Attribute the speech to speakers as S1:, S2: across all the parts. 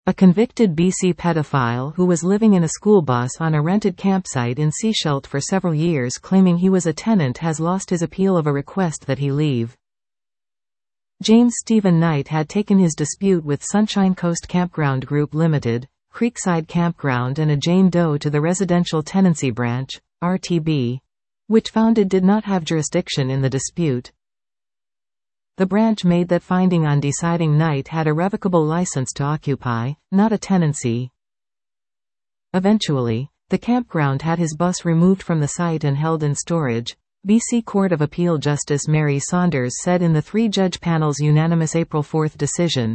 S1: A convicted BC pedophile who was living in a school bus on a rented campsite in Sechelt for several years claiming he was a tenant has lost his appeal of a request that he leave. James Stephen Knight had taken his dispute with Sunshine Coast Campground Group Limited, Creekside Campground and a Jane Doe to the Residential Tenancy Branch, RTB, which found it did not have jurisdiction in the dispute. The branch made that finding on deciding Knight had a revocable license to occupy, not a tenancy. Eventually, the campground had his bus removed from the site and held in storage, BC Court of Appeal Justice Mary Saunders said in the three-judge panel's unanimous April 4 decision.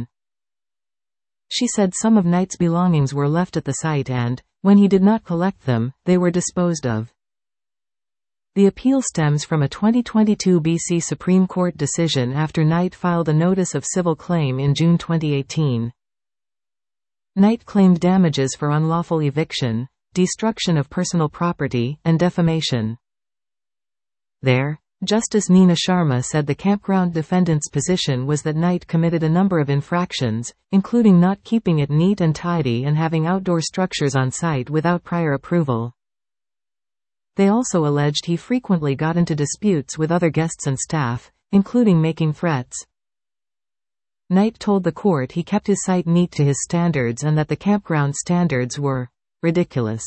S1: She said some of Knight's belongings were left at the site and, when he did not collect them, they were disposed of. The appeal stems from a 2022 BC Supreme Court decision after Knight filed a notice of civil claim in June 2018. Knight claimed damages for unlawful eviction, destruction of personal property, and defamation. There, Justice Nina Sharma said the campground defendant's position was that Knight committed a number of infractions, including not keeping it neat and tidy and having outdoor structures on site without prior approval. They also alleged he frequently got into disputes with other guests and staff, including making threats. Knight told the court he kept his site neat to his standards and that the campground standards were ridiculous.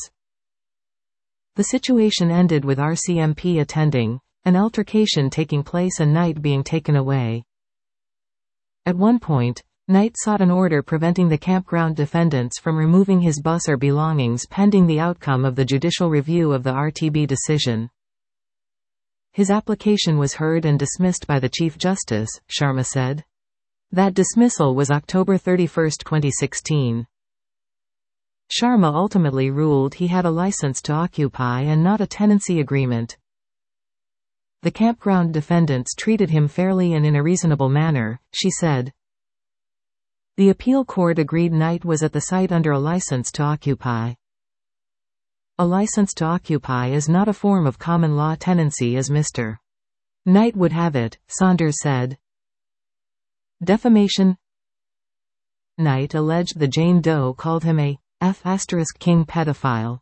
S1: The situation ended with RCMP attending, an altercation taking place and Knight being taken away. At one point, Knight sought an order preventing the campground defendants from removing his bus or belongings pending the outcome of the judicial review of the RTB decision. His application was heard and dismissed by the Chief Justice, Sharma said. That dismissal was October 31, 2016. Sharma ultimately ruled he had a license to occupy and not a tenancy agreement. The campground defendants treated him fairly and in a reasonable manner, she said. The appeal court agreed Knight was at the site under a license to occupy. A license to occupy is not a form of common law tenancy as Mr. Knight would have it, Saunders said. Defamation. Knight alleged the Jane Doe called him a F***king pedophile.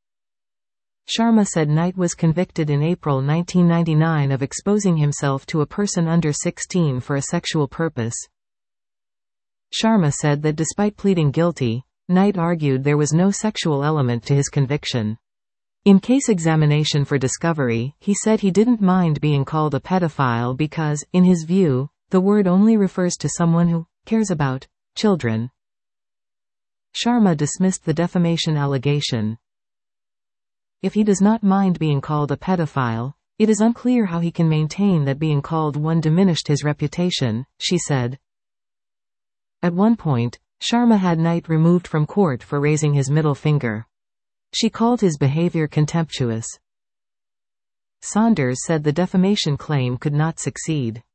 S1: Sharma said Knight was convicted in April 1999 of exposing himself to a person under 16 for a sexual purpose. Sharma said that despite pleading guilty, Knight argued there was no sexual element to his conviction. In case examination for discovery, he said he didn't mind being called a pedophile because, in his view, the word only refers to someone who cares about children. Sharma dismissed the defamation allegation. If he does not mind being called a pedophile, it is unclear how he can maintain that being called one diminished his reputation, she said. At one point, Sharma had Knight removed from court for raising his middle finger. She called his behavior contemptuous. Saunders said the defamation claim could not succeed.